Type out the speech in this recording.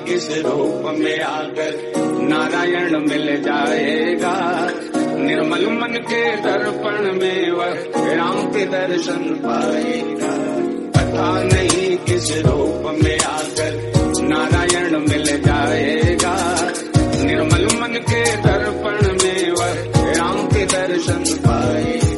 किस रूप में आकर नारायण मिल जाएगा। निर्मल मन के दर्पण में वह राम के दर्शन पाएगा। पता नहीं किस रूप में आकर नारायण मिल जाएगा। निर्मल मन के दर्पण में वह राम के दर्शन पाएगा।